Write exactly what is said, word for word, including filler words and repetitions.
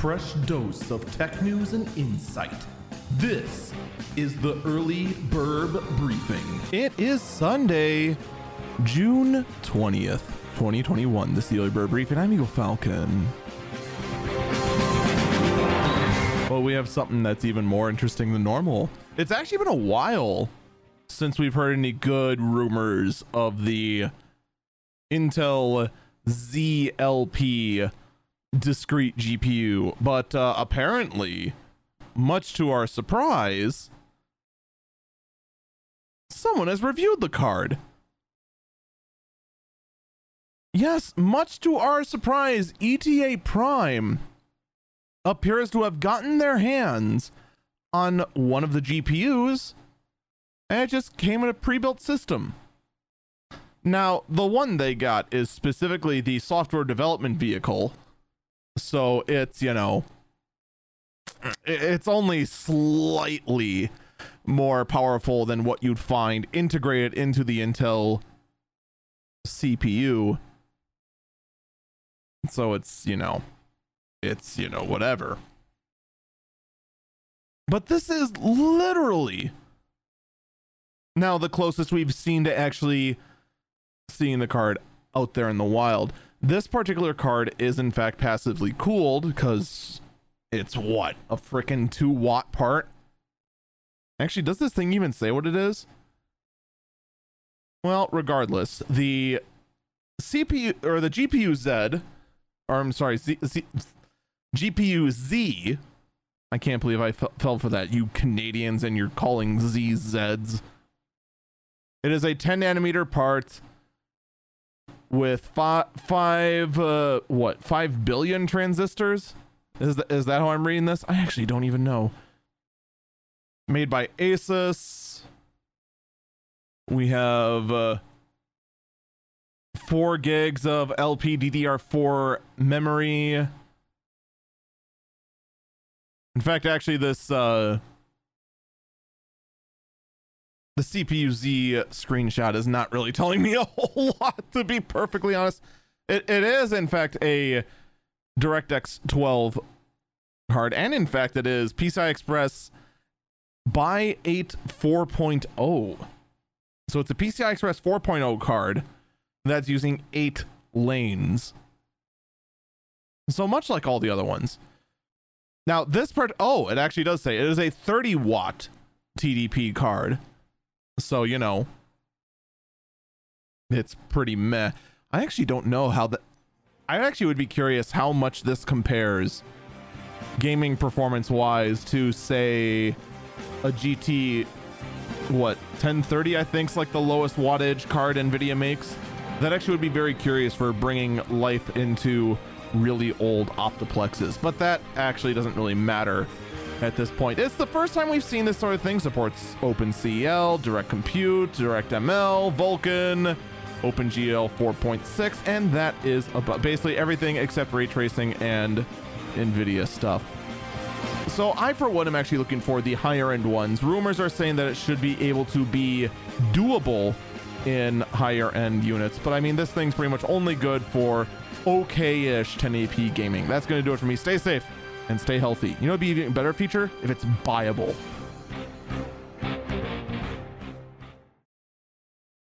fresh dose of tech news and insight. This is the Early Burb Briefing. It is Sunday, June twentieth, twenty twenty-one. This is the Early Burb Briefing. I'm Eagle Falcon. Well, we have something that's even more interesting than normal. It's actually been a while since we've heard any good rumors of the Intel Z L P discrete G P U, but uh, apparently, much to our surprise, someone has reviewed the card. Yes, much to our surprise, E T A Prime appears to have gotten their hands on one of the G P Us, and it just came in a pre-built system. Now, the one they got is specifically the software development vehicle, so it's, you know, it's only slightly more powerful than what you'd find integrated into the Intel C P U. So it's, you know, it's, you know, whatever. But this is literally now the closest we've seen to actually seeing the card out there in the wild. This particular card is in fact passively cooled because it's what, a freaking two watt part. Actually, does this thing even say what it is? Well, regardless, the C P U or the G P U Z, or I'm sorry, Z, Z, G P U Z. I can't believe I f- fell for that, you Canadians, and you're calling Z Zs. It is a ten nanometer part with five, five, uh, what, five billion transistors? Is that, is that how I'm reading this? I actually don't even know. Made by Asus. We have uh, four gigs of L P D D R four memory. In fact, actually, this uh, the C P U Z screenshot is not really telling me a whole lot, to be perfectly honest. It, it is, in fact, a DirectX twelve card, and in fact, it is P C I Express by eight four point oh. So it's a P C I Express four point oh card that's using eight lanes. So much like all the other ones. Now, this part, oh, it actually does say it is a thirty watt T D P card. So, you know, it's pretty meh. I actually don't know how that, I actually would be curious how much this compares gaming performance wise to, say, a G T, what, ten thirty, I think is like the lowest wattage card NVIDIA makes. That actually would be very curious for bringing life into really old Optiplexes, but that actually doesn't really matter at this point. It's the first time we've seen this sort of thing. Supports OpenCL, Direct Compute, DirectML, Vulkan, OpenGL four point six, and that is about basically everything except ray tracing and NVIDIA stuff. So I, for one, am actually looking for the higher end ones. Rumors are saying that it should be able to be doable in higher end units, but I mean, this thing's pretty much only good for okay-ish ten eighty p gaming. That's going to do it for me. Stay safe and stay healthy. You know, it'd be an even better feature if it's buyable.